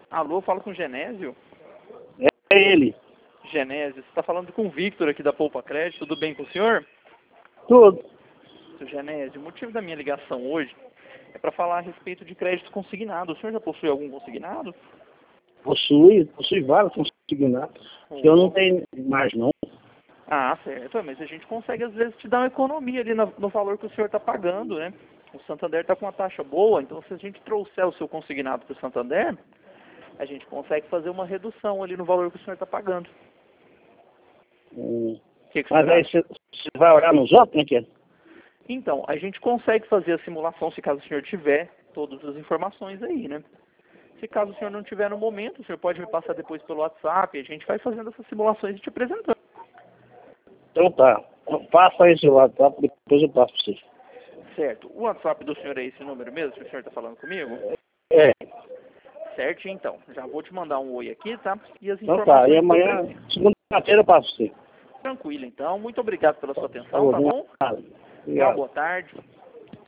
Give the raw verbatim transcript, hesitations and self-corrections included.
Alô, fala com o Genésio. É ele. Genésio, você está falando com o Victor aqui da Poupa Crédito, tudo bem com o senhor? Tudo. Seu Genésio, o motivo da minha ligação hoje é para falar a respeito de crédito consignado. O senhor já possui algum consignado? Possui, possui vários consignados. Oh. Eu não tenho mais não. Ah, certo, mas a gente consegue às vezes te dar uma economia ali no, no valor que o senhor está pagando, né? O Santander está com uma taxa boa, então se a gente trouxer o seu consignado para o Santander, a gente consegue fazer uma redução ali no valor que o senhor está pagando. Hum. Que que Mas aí você vai olhar nos outros, né, que é? Então, a gente consegue fazer a simulação se caso o senhor tiver todas as informações aí, né? Se caso o senhor não tiver no momento, o senhor pode me passar depois pelo WhatsApp, a gente vai fazendo essas simulações e te apresentando. Então tá. Passa aí seu WhatsApp, depois eu passo pra você. Certo. O WhatsApp do senhor é esse número mesmo que o senhor está falando comigo? É. Certo, então. Já vou te mandar um oi aqui, tá? E as Então informações... tá. E amanhã, segunda-feira, eu passo pra você. Tranquilo, então. Muito obrigado pela sua atenção, Tá tá bom? bom? Uma boa tarde.